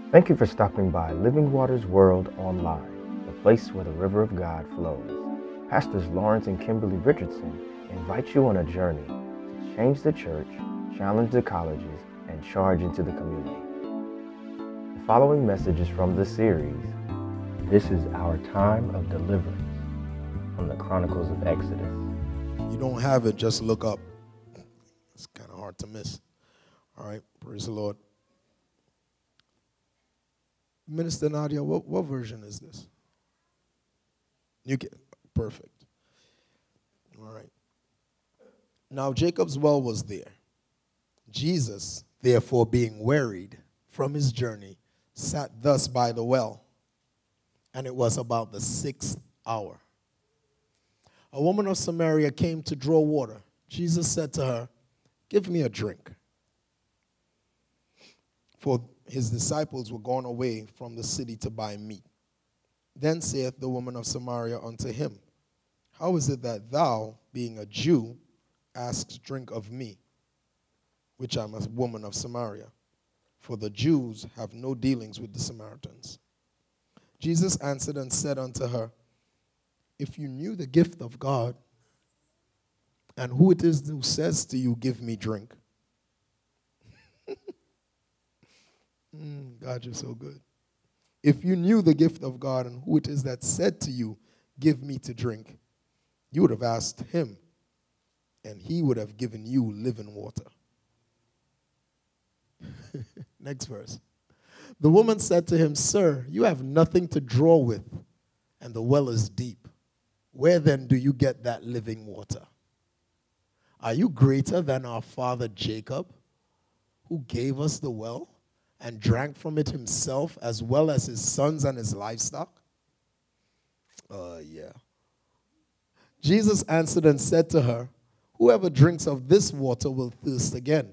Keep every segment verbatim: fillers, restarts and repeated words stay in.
Thank you for stopping by Living Waters World Online, the place where the river of God flows. Pastors Lawrence and Kimberly Richardson invite you on a journey to change the church, challenge the colleges, and charge into the community. The following message is from the series, This is Our Time of Deliverance, from the Chronicles of Exodus. If you don't have it, just look up. It's kind of hard to miss. All right, praise the Lord. Minister Nadia, what, what version is this? You get perfect. All right. Now Jacob's well was there. Jesus, therefore, being wearied from his journey, sat thus by the well, and it was about the sixth hour. A woman of Samaria came to draw water. Jesus said to her, "Give me a drink." For his disciples were gone away from the city to buy meat. Then saith the woman of Samaria unto him, How is it that thou, being a Jew, askest drink of me, which am a woman of Samaria? For the Jews have no dealings with the Samaritans. Jesus answered and said unto her, If you knew the gift of God, and who it is who says to you, Give me drink. Mm, God, you're so good. If you knew the gift of God and who it is that said to you, Give me to drink, you would have asked him, and he would have given you living water. Next verse. The woman said to him, Sir, you have nothing to draw with, and the well is deep. Where then do you get that living water? Are you greater than our father Jacob, who gave us the well and drank from it himself, as well as his sons and his livestock? Uh, yeah. Jesus answered and said to her, Whoever drinks of this water will thirst again.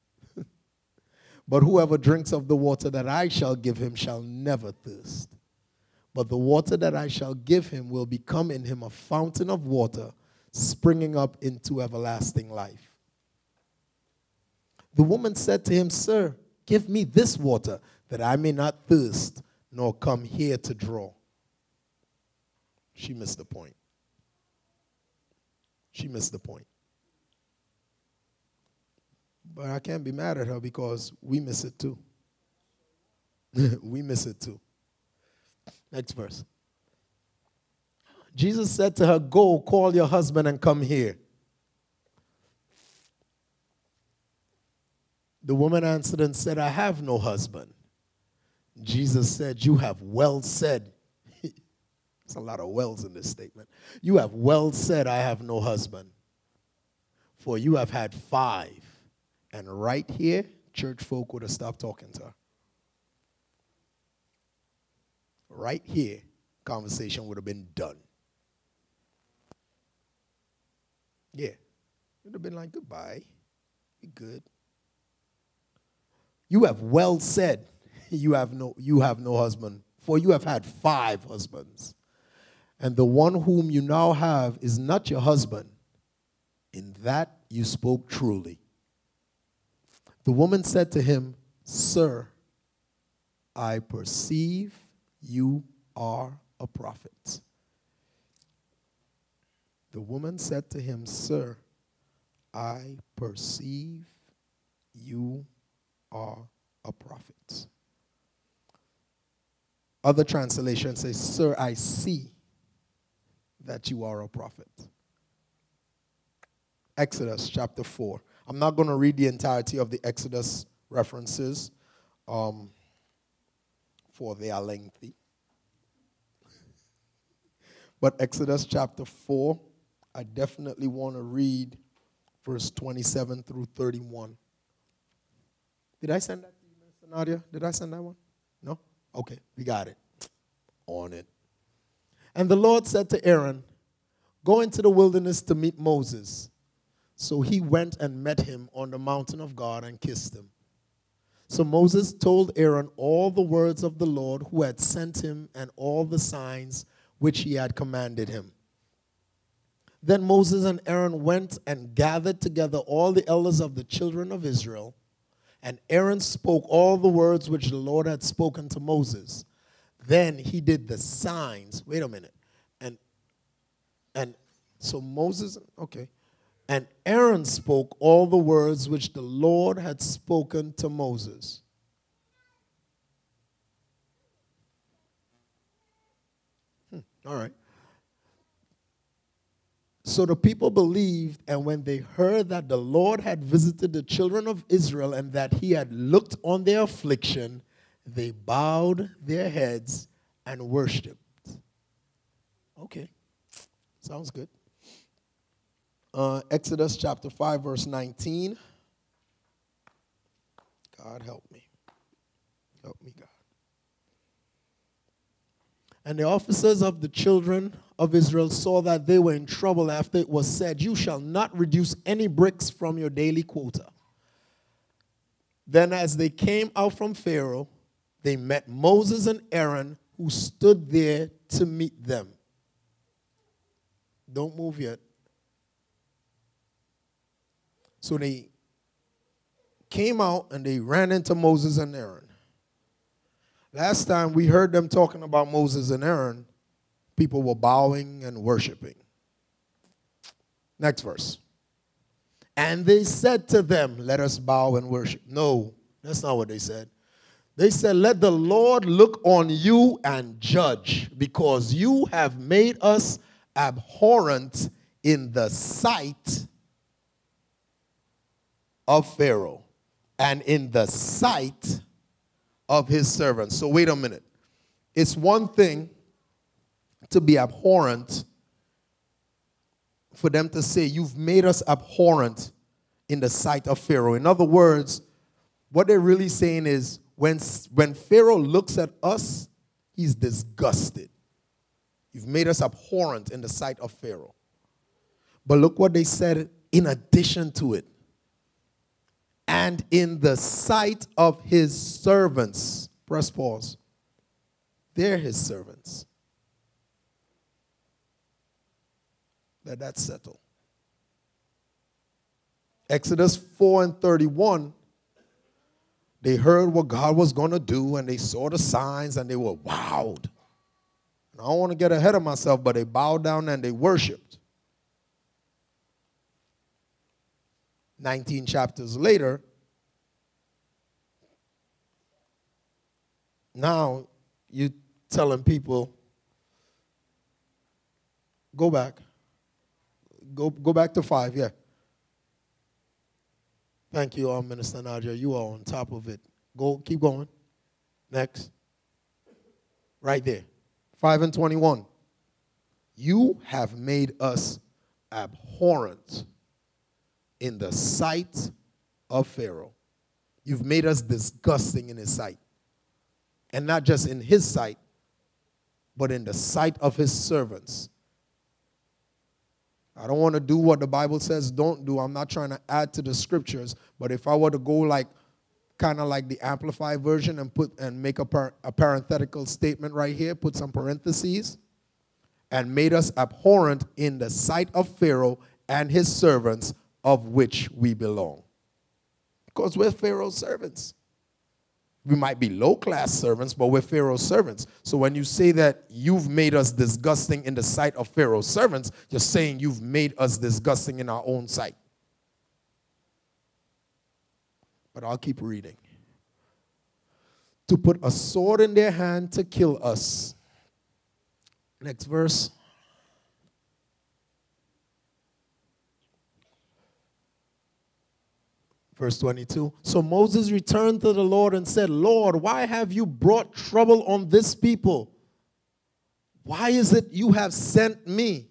But whoever drinks of the water that I shall give him shall never thirst. But the water that I shall give him will become in him a fountain of water, springing up into everlasting life. The woman said to him, Sir, give me this water, that I may not thirst, nor come here to draw. She missed the point. She missed the point. But I can't be mad at her because we miss it too. We miss it too. Next verse. Jesus said to her, Go, call your husband and come here. The woman answered and said, I have no husband. Jesus said, You have well said. There's a lot of wells in this statement. You have well said, I have no husband. For you have had five. And right here, church folk would have stopped talking to her. Right here, conversation would have been done. Yeah. It would have been like, goodbye. Be good. You have well said, you have no, you have no husband, for you have had five husbands. And the one whom you now have is not your husband. In that you spoke truly. The woman said to him, Sir, I perceive you are a prophet. The woman said to him, Sir, I perceive you are a prophet. Other translations say, Sir, I see that you are a prophet. Exodus chapter four. I'm not going to read the entirety of the Exodus references, um, for they are lengthy. But Exodus chapter four, I definitely want to read verse twenty-seven through thirty-one. Did I send that to you, Minister Nadia? Did I send that one? No? Okay, we got it. On it. And the Lord said to Aaron, Go into the wilderness to meet Moses. So he went and met him on the mountain of God and kissed him. So Moses told Aaron all the words of the Lord who had sent him and all the signs which he had commanded him. Then Moses and Aaron went and gathered together all the elders of the children of Israel And Aaron spoke all the words which the Lord had spoken to Moses. Then he did the signs. Wait a minute. And and so Moses, okay. And Aaron spoke all the words which the Lord had spoken to Moses. Hmm, all right. So the people believed, and when they heard that the Lord had visited the children of Israel and that he had looked on their affliction, they bowed their heads and worshiped. Okay, sounds good. Uh, Exodus chapter five, verse nineteen. God help me. Help me, God. And the officers of the children of Israel saw that they were in trouble after it was said, "You shall not reduce any bricks from your daily quota." Then as they came out from Pharaoh, they met Moses and Aaron, who stood there to meet them. Don't move yet. So they came out and they ran into Moses and Aaron. Last time we heard them talking about Moses and Aaron, people were bowing and worshiping. Next verse. And they said to them, "Let us bow and worship." No, that's not what they said. They said, "Let the Lord look on you and judge, because you have made us abhorrent in the sight of Pharaoh and in the sight of his servants." So wait a minute. It's one thing to be abhorrent, for them to say, "You've made us abhorrent in the sight of Pharaoh." In other words, what they're really saying is, when, when Pharaoh looks at us, he's disgusted. You've made us abhorrent in the sight of Pharaoh. But look what they said in addition to it. And in the sight of his servants. Press pause. They're his servants. Let that settle. Exodus four and thirty-one. They heard what God was going to do, and they saw the signs, and they were wowed. And I don't want to get ahead of myself, but they bowed down and they worshiped. nineteen chapters later, now you telling people, go back. Go, go back to five, yeah. Thank you, uh, Minister Nadia. You are on top of it. Go, keep going. Next. Right there. five and twenty-one. You have made us abhorrent in the sight of Pharaoh. You've made us disgusting in his sight. And not just in his sight, but in the sight of his servants. I don't want to do what the Bible says don't do. I'm not trying to add to the scriptures, but if I were to go like, kind of like the Amplified version and put and make a, par, a parenthetical statement right here, put some parentheses, and made us abhorrent in the sight of Pharaoh and his servants, of which we belong. Because we're Pharaoh's servants. We might be low-class servants, but we're Pharaoh's servants. So when you say that you've made us disgusting in the sight of Pharaoh's servants, you're saying you've made us disgusting in our own sight. But I'll keep reading. To put a sword in their hand to kill us. Next verse. Verse twenty-two. So Moses returned to the Lord and said, "Lord, why have you brought trouble on this people? Why is it you have sent me?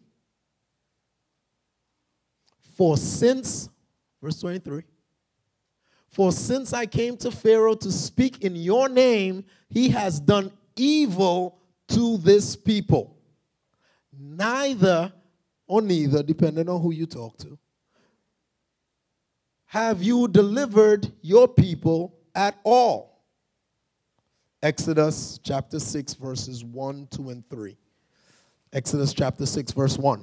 For since," verse twenty-three, "for since I came to Pharaoh to speak in your name, he has done evil to this people. Neither, or neither, depending on who you talk to, have you delivered your people at all." Exodus chapter six, verses one, two, and three. Exodus chapter six, verse one.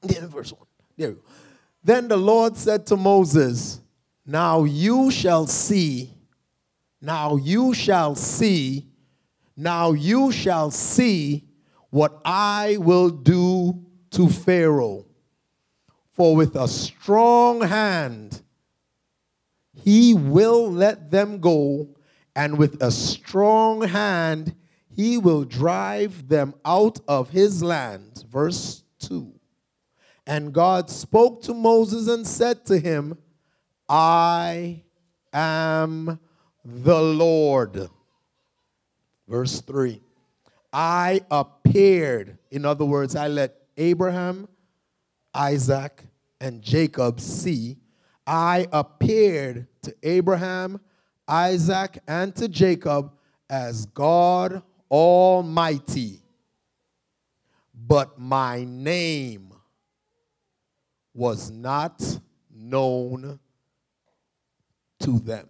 Yeah, verse one. There you go. Then the Lord said to Moses, now you shall see, now you shall see, now you shall see what I will do to Pharaoh. For with a strong hand he will let them go, and with a strong hand he will drive them out of his land. Verse two. And God spoke to Moses and said to him, I am the Lord. Verse three. I appeared. In other words, I let Abraham, Isaac, and Jacob see. I appeared to Abraham, Isaac, and to Jacob as God Almighty. But my name was not known to them.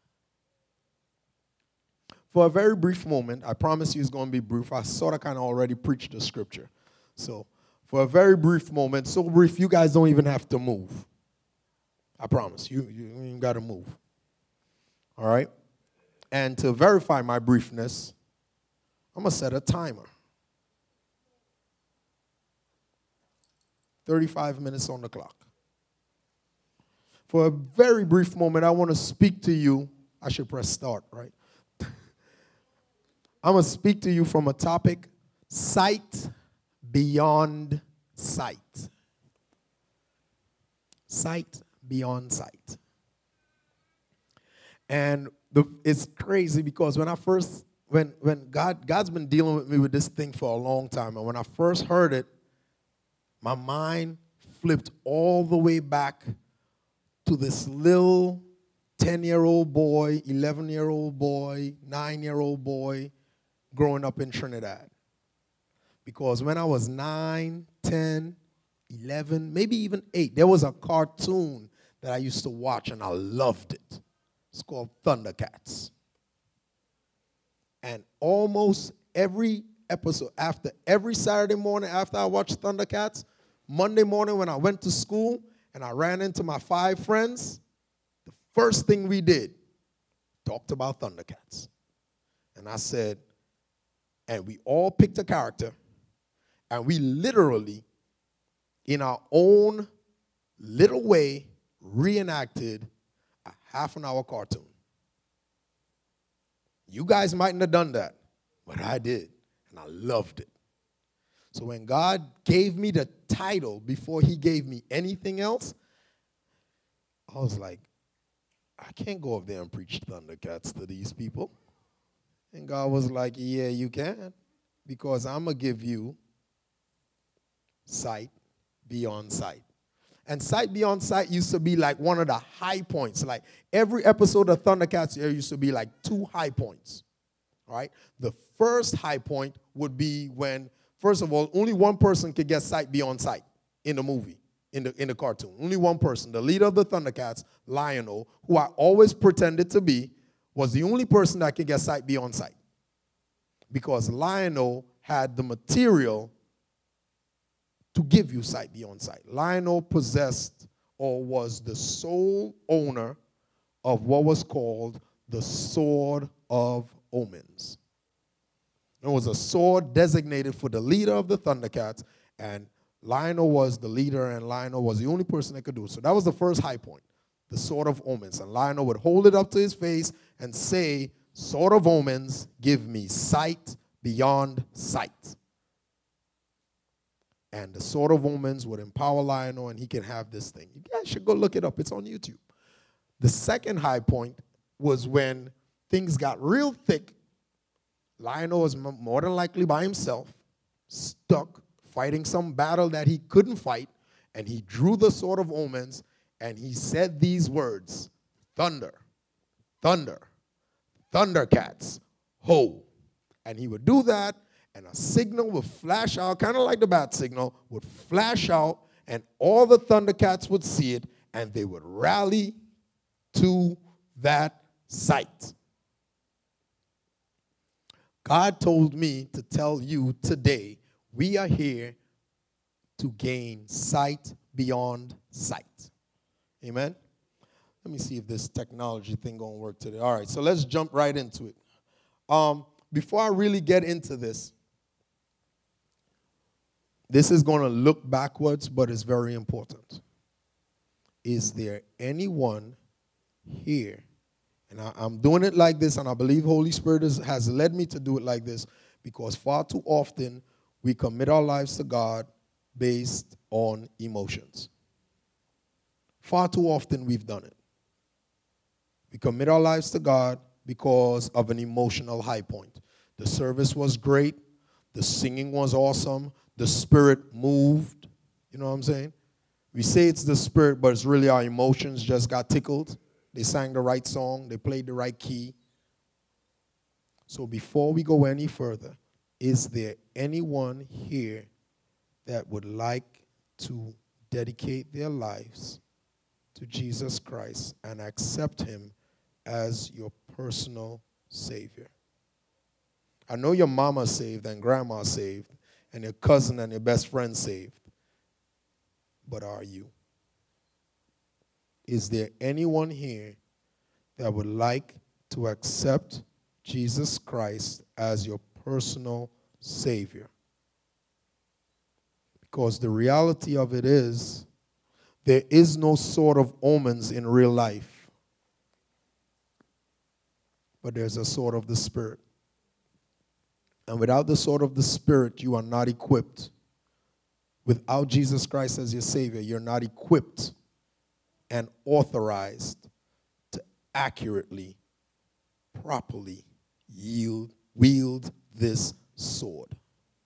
For a very brief moment, I promise you it's going to be brief. I sort of kind of already preached the scripture. So, for a very brief moment, so brief you guys don't even have to move. I promise you, you ain't got to move. All right? And to verify my briefness, I'm going to set a timer. thirty-five minutes on the clock. For a very brief moment, I want to speak to you. I should press start, right? I'm going to speak to you from a topic, sight beyond sight. Sight beyond sight. And the, it's crazy because when I first, when, when God, God's been dealing with me with this thing for a long time. And when I first heard it, my mind flipped all the way back to this little ten-year-old boy, eleven-year-old boy, nine-year-old boy growing up in Trinidad. Because when I was nine, ten, eleven, maybe even eight, there was a cartoon that I used to watch and I loved it. It's called Thundercats. And almost every episode, after every Saturday morning after I watched Thundercats, Monday morning when I went to school and I ran into my five friends, the first thing we did, talked about Thundercats. And I said, and we all picked a character, and we literally, in our own little way, reenacted a half an hour cartoon. You guys mightn't have done that, but I did, and I loved it. So when God gave me the title before he gave me anything else, I was like, I can't go up there and preach Thundercats to these people. And God was like, yeah, you can, because I'm going to give you sight beyond sight. And sight beyond sight used to be like one of the high points. Like every episode of Thundercats there used to be like two high points. All right? The first high point would be when, first of all, only one person could get sight beyond sight in the movie, in the, in the cartoon. Only one person. The leader of the Thundercats, Lion-O, who I always pretended to be, was the only person that could get sight beyond sight. Because Lion-O had the material to give you sight beyond sight. Lion-O possessed or was the sole owner of what was called the Sword of Omens. It was a sword designated for the leader of the Thundercats, and Lion-O was the leader, and Lion-O was the only person that could do it. So that was the first high point, the Sword of Omens. And Lion-O would hold it up to his face and say, Sword of Omens, give me sight beyond sight. And the Sword of Omens would empower Lion-O, and he can have this thing. You guys should go look it up. It's on YouTube. The second high point was when things got real thick. Lion-O was more than likely by himself, stuck, fighting some battle that he couldn't fight, and he drew the Sword of Omens, and he said these words, thunder, thunder, Thundercats, ho. And he would do that, and a signal would flash out, kind of like the bat signal, would flash out, and all the Thundercats would see it, and they would rally to that sight. God told me to tell you today, we are here to gain sight beyond sight. Amen? Let me see if this technology thing going to work today. All right, so let's jump right into it. Um, before I really get into this, this is going to look backwards, but it's very important. Is there anyone here? And I, I'm doing it like this, and I believe Holy Spirit is, has led me to do it like this, because far too often we commit our lives to God based on emotions. Far too often we've done it. We commit our lives to God because of an emotional high point. The service was great. The singing was awesome. The Spirit moved. You know what I'm saying? We say it's the Spirit, but it's really our emotions just got tickled. They sang the right song. They played the right key. So before we go any further, is there anyone here that would like to dedicate their lives to Jesus Christ and accept him as your personal Savior? I know your mama's saved and grandma's saved and your cousin and your best friend saved. But are you? Is there anyone here that would like to accept Jesus Christ as your personal Savior? Because the reality of it is, there is no sort of omens in real life, but there's a sword of the Spirit. And without the sword of the Spirit, you are not equipped. Without Jesus Christ as your Savior, you're not equipped and authorized to accurately, properly yield, wield this sword.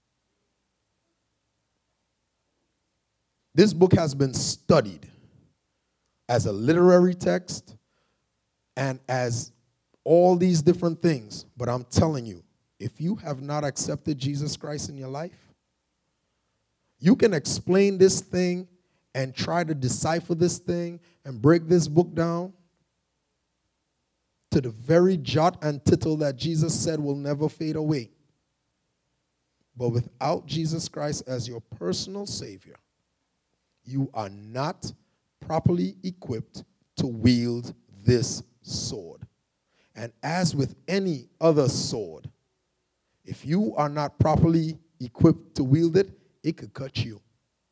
This book has been studied as a literary text and as all these different things. But I'm telling you, if you have not accepted Jesus Christ in your life, you can explain this thing and try to decipher this thing and break this book down to the very jot and tittle that Jesus said will never fade away. But without Jesus Christ as your personal Savior, you are not properly equipped to wield this sword. And as with any other sword, if you are not properly equipped to wield it, it could cut you.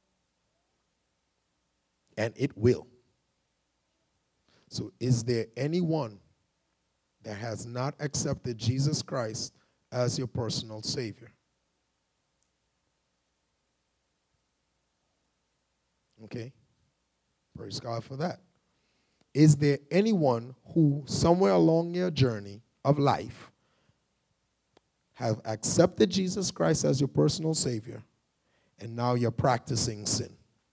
And it will. So is there anyone that has not accepted Jesus Christ as your personal Savior? Okay. Praise God for that. Is there anyone who, somewhere along your journey of life, have accepted Jesus Christ as your personal Savior, and now you're practicing sin?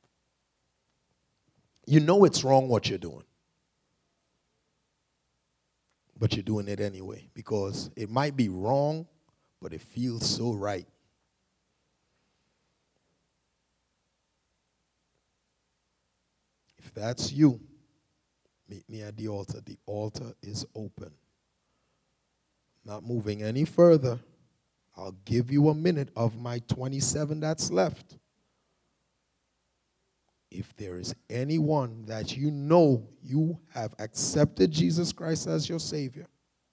You know it's wrong what you're doing, but you're doing it anyway because it might be wrong, but it feels so right. If that's you, meet me at the altar. The altar is open. Not moving any further. I'll give you a minute of my twenty-seven that's left. If there is anyone that you know you have accepted Jesus Christ as your Savior,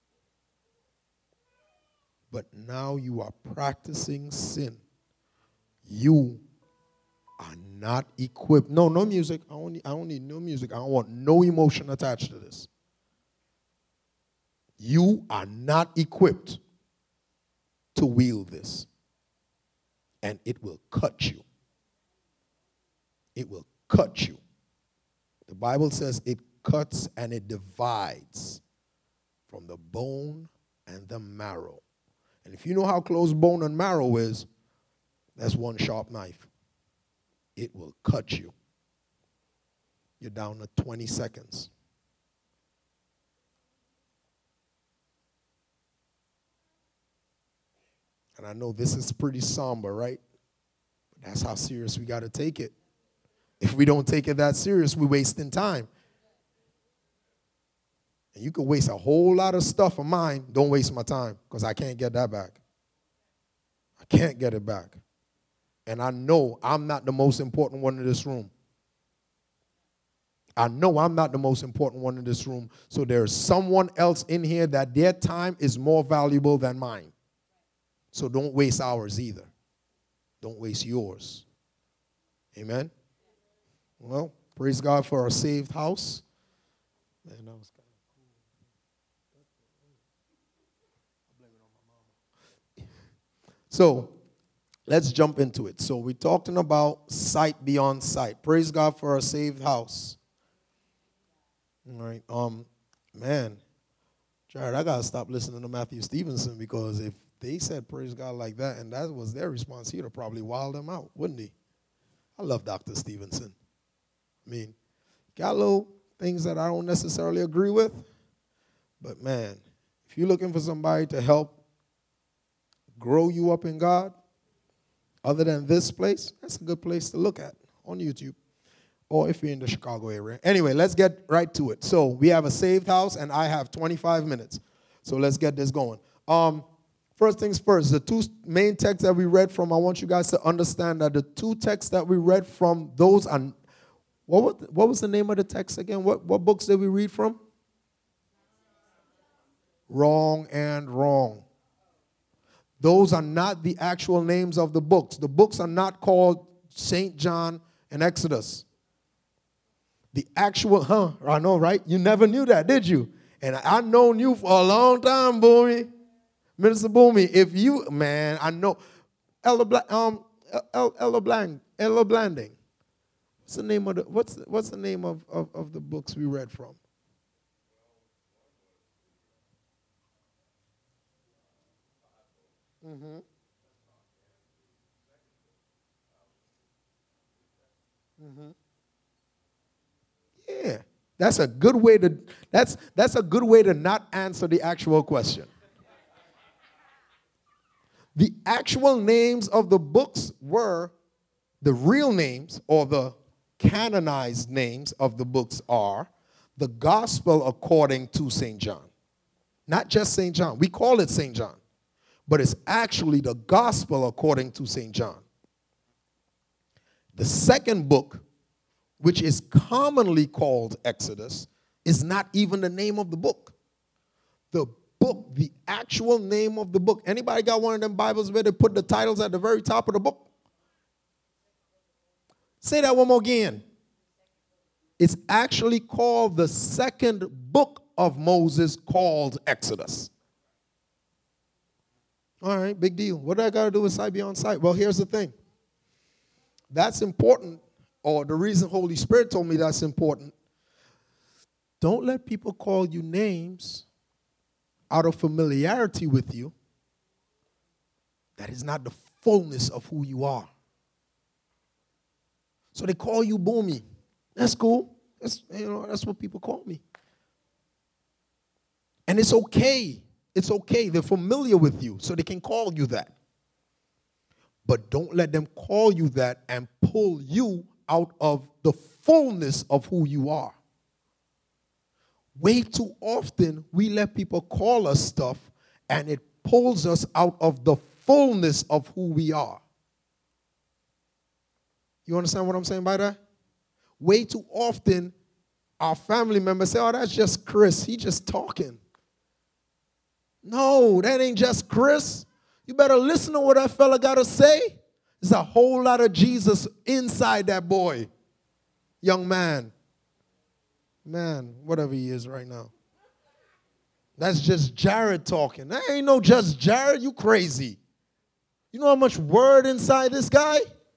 but now you are practicing sin, you are not equipped. No, no music. I don't need, I don't need no music. I don't want no emotion attached to this. You are not equipped to wield this. And it will cut you. It will cut you. The Bible says it cuts and it divides from the bone and the marrow. And if you know how close bone and marrow is, that's one sharp knife. It will cut you. You're down to twenty seconds. And I know this is pretty somber, right? But that's how serious we got to take it. If we don't take it that serious, we're wasting time. And you can waste a whole lot of stuff of mine. Don't waste my time because I can't get that back. I can't get it back. And I know I'm not the most important one in this room. I know I'm not the most important one in this room. So there's someone else in here that their time is more valuable than mine. So don't waste ours either. Don't waste yours. Amen? Well, praise God for our saved house. Man, that was kind of cool. So let's jump into it. So we're talking about sight beyond sight. Praise God for our saved house. All right. Um, man, Jared, I gotta stop listening to Matthew Stevenson, because if they said praise God like that and that was their response, he'd have probably wild them out, wouldn't he? I love Doctor Stevenson. I mean, got little things that I don't necessarily agree with, but man, if you're looking for somebody to help grow you up in God, other than this place, that's a good place to look at on YouTube. Or if you're in the Chicago area. Anyway, let's get right to it. So we have a saved house, and I have twenty-five minutes. So let's get this going. Um, first things first, the two main texts that we read from, I want you guys to understand that the two texts that we read from, those are, what was, what was the name of the text again? What, what books did we read from? Wrong and Wrong. Those are not the actual names of the books. The books are not called Saint John and Exodus. The actual, huh, I know, right? You never knew that, did you? And I've known you for a long time, Boomy. Minister Boomy, if you, man, I know, Ella, Bla, um, El, Ella, Bland, Ella Blanding. What's the name of the, what's, what's the name of, of, of the books we read from? Mm-hmm. Mm-hmm. Yeah, that's a good way to that's that's a good way to not answer the actual question. The actual names of the books were the real names, or the canonized names of the books are the Gospel according to Saint John. Not just Saint John. We call it Saint John, but it's actually the Gospel according to Saint John. The second book, which is commonly called Exodus, is not even the name of the book. The book, the actual name of the book. Anybody got one of them Bibles where they put the titles at the very top of the book? Say that one more again. It's actually called the second book of Moses, called Exodus. All right, big deal. What do I got to do with sight beyond sight? Well, here's the thing. That's important. Or the reason Holy Spirit told me that's important. Don't let people call you names out of familiarity with you. That is not the fullness of who you are. So they call you Boomy. That's cool. That's, you know, that's what people call me. And it's okay. It's okay. They're familiar with you, so they can call you that. But don't let them call you that and pull you out of the fullness of who you are. Way too often, we let people call us stuff, and it pulls us out of the fullness of who we are. You understand what I'm saying by that? Way too often, our family members say, oh, that's just Chris. He just talking. No, that ain't just Chris. You better listen to what that fella got to say. There's a whole lot of Jesus inside that boy, young man. Man, whatever he is right now. That's just Jared talking. That ain't no just Jared. You crazy. You know how much word inside this guy?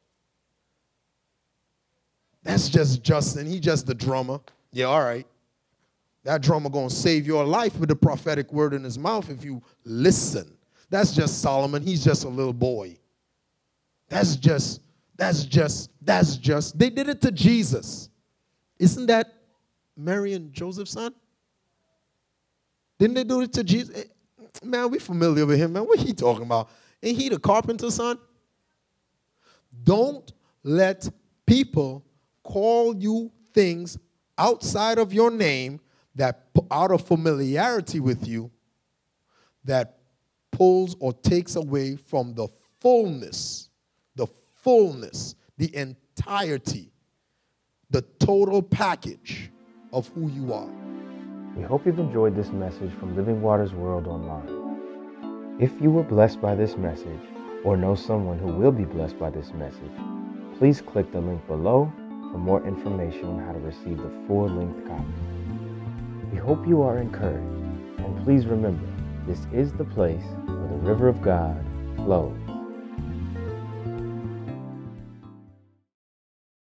That's just Justin. He just the drummer. Yeah, all right. That drummer going to save your life with the prophetic word in his mouth if you listen. That's just Solomon. He's just a little boy. That's just, that's just, that's just. They did it to Jesus. Isn't that Mary and Joseph's son? Didn't they do it to Jesus? Man, we familiar with him, man. What he talking about? Ain't he the carpenter's son? Don't let people call you things outside of your name, that out of familiarity with you, that pulls or takes away from the fullness, the fullness, the entirety, the total package of who you are. We hope you've enjoyed this message from Living Waters World Online. If you were blessed by this message, or know someone who will be blessed by this message, please click the link below for more information on how to receive the full-length copy. We hope you are encouraged, and please remember, this is the place where the river of God flows.